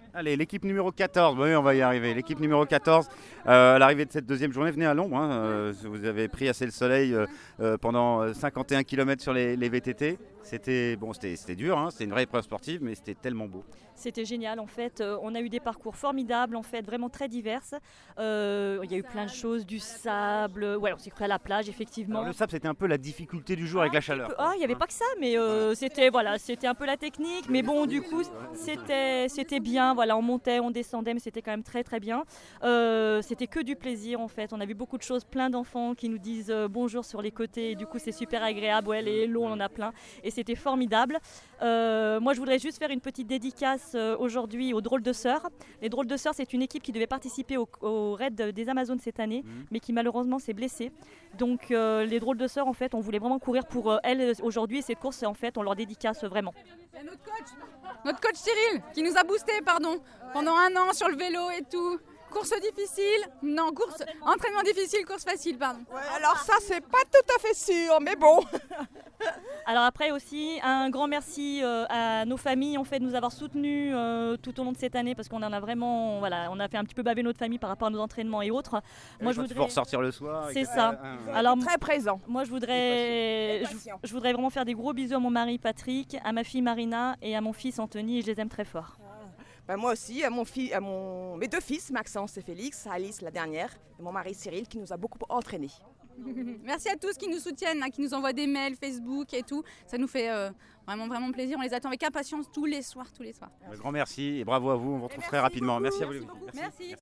Allez, l'équipe numéro 14, oui, on va y arriver. L'équipe numéro 14, à l'arrivée de cette deuxième journée, venez à l'ombre. Vous avez pris assez le soleil pendant 51 km sur les VTT. C'était dur, c'était une vraie épreuve sportive, mais c'était tellement beau. C'était génial en fait, on a eu des parcours formidables en fait, vraiment très divers. Il y a eu plein de choses, du sable, on s'est cru à la plage effectivement. Alors, le sable c'était un peu la difficulté du jour avec la chaleur. Il n'y avait pas que ça, mais c'était un peu la technique, mais bon du coup c'était bien, on montait, on descendait, mais c'était quand même très très bien. C'était que du plaisir en fait, on a vu beaucoup de choses, plein d'enfants qui nous disent bonjour sur les côtés, et du coup c'est super agréable, les hello on en a plein, et c'était formidable. Moi je voudrais juste faire une petite dédicace aujourd'hui aux Drôles de Sœurs. Les Drôles de Sœurs, c'est une équipe qui devait participer au raid des Amazones cette année, mais qui malheureusement s'est blessée. Donc les Drôles de Sœurs, en fait, on voulait vraiment courir pour elles aujourd'hui, et cette course, en fait, on leur dédicace vraiment. Et notre coach Cyril, qui nous a boosté, pendant un an sur le vélo et tout. Course difficile, entraînement difficile, course facile, pardon. Ouais, alors ça, c'est pas tout à fait sûr, mais bon. Alors après aussi, un grand merci à nos familles en fait, de nous avoir soutenus tout au long de cette année, parce qu'on en a vraiment, on a fait un petit peu baver notre famille par rapport à nos entraînements et autres. Moi, je voudrais ressortir le soir. C'est ça. Alors très présent. Moi, je voudrais vraiment faire des gros bisous à mon mari Patrick, à ma fille Marina et à mon fils Anthony, et je les aime très fort. Moi aussi, à mes deux fils, Maxence et Félix, à Alice la dernière, et mon mari Cyril qui nous a beaucoup entraînés. Merci à tous qui nous soutiennent, qui nous envoient des mails, Facebook et tout. Ça nous fait vraiment, vraiment plaisir. On les attend avec impatience tous les soirs. Un grand merci et bravo à vous. On vous retrouve très rapidement. Merci à vous. Merci.